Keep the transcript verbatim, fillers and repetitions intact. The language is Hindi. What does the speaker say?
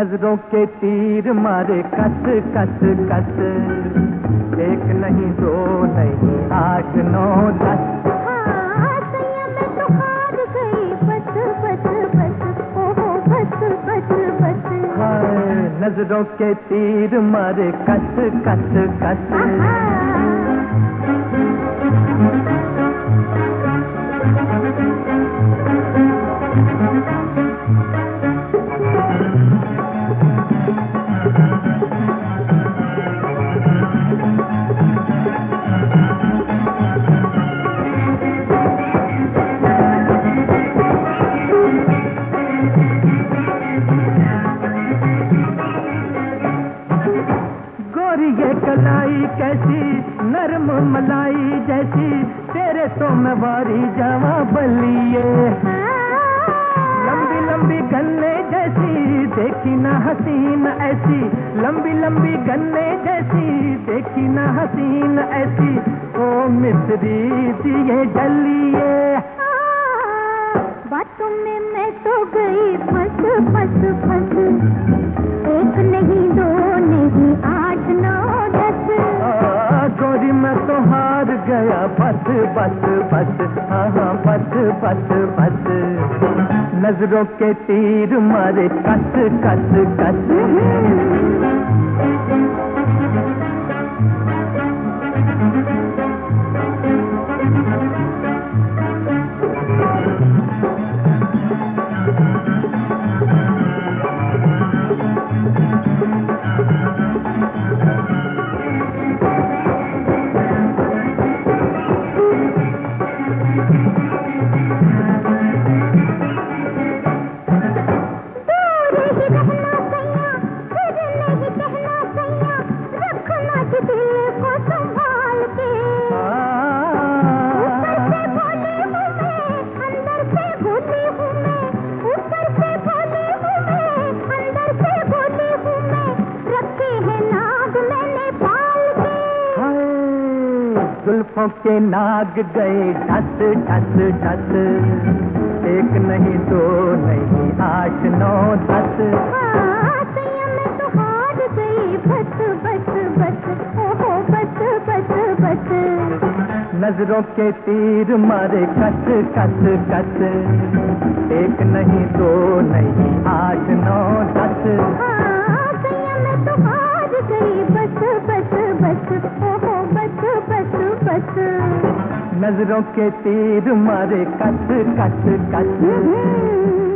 नजरों के तीर मारे कस कस कस, एक नहीं दो नहीं आठ नौ दस। हाँ सैया मैं तो हार गई, बस बस बस, ओहो बस बस बस। हाय नजरों के तीर मारे कस कस कस। ये कलाई कैसी नरम मलाई जैसी, तेरे तो मैं वारी जावा बलिए। लंबी लंबी गन्ने जैसी देखी ना हसीन ऐसी, लंबी लंबी गन्ने जैसी देखी ना हसीन ऐसी, ओ मिस्री दिए जलिए। बातों में मैं तो गई फंस फंस फंस, एक नहीं दो नहीं आठ नौ दस। गोरी मैं तो हार गया बस बस बस, हाँ हाँ बस बस बस। नजरों के तीर मारे कस कस कस। जुल्फों के नाग गए ढस ढस ढस, एक नहीं दो नहीं आठ नौ दस। हाँ सैया मैं तो हार गई बस बस बस, ओहो बस बस बस। नजरों के तीर मारे कस कस कस, एक नहीं दो नहीं आठ नौ दस। हाँ सैया मैं तो हार गई बस बस बस, ओहो बस बस बस। नजरों के तीर मारे कस कस कस।